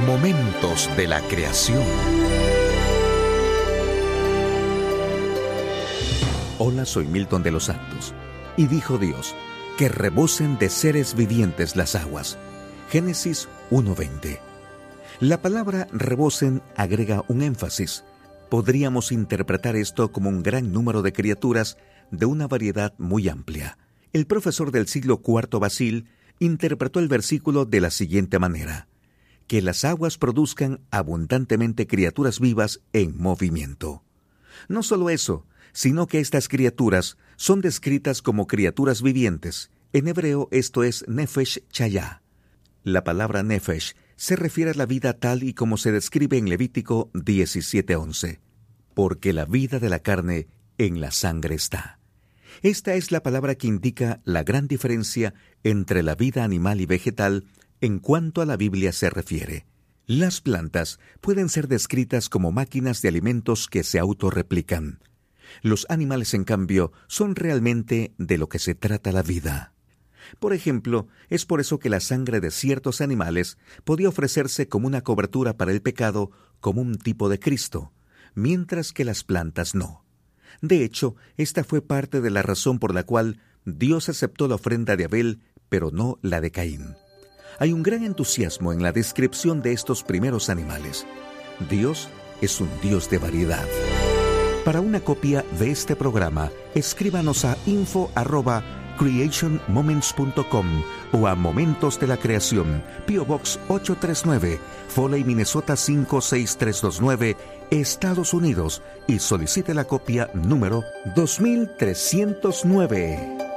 Momentos de la creación. Hola, soy Milton de los Santos. Y dijo Dios, que rebosen de seres vivientes las aguas. Génesis 1:20. La palabra rebosen agrega un énfasis. Podríamos interpretar esto como un gran número de criaturas de una variedad muy amplia. El profesor del siglo IV, Basil, interpretó el versículo de la siguiente manera: que las aguas produzcan abundantemente criaturas vivas en movimiento. No solo eso, sino que estas criaturas son descritas como criaturas vivientes. En hebreo esto es nefesh chayá. La palabra nefesh se refiere a la vida tal y como se describe en Levítico 17:11. Porque la vida de la carne en la sangre está. Esta es la palabra que indica la gran diferencia entre la vida animal y vegetal en cuanto a la Biblia se refiere. Las plantas pueden ser descritas como máquinas de alimentos que se autorreplican. Los animales, en cambio, son realmente de lo que se trata la vida. Por ejemplo, es por eso que la sangre de ciertos animales podía ofrecerse como una cobertura para el pecado, como un tipo de Cristo, mientras que las plantas no. De hecho, esta fue parte de la razón por la cual Dios aceptó la ofrenda de Abel, pero no la de Caín. Hay un gran entusiasmo en la descripción de estos primeros animales. Dios es un Dios de variedad. Para una copia de este programa, escríbanos a info@creationmoments.com o a Momentos de la Creación, P.O. Box 839, Foley, Minnesota 56329, Estados Unidos, y solicite la copia número 2309.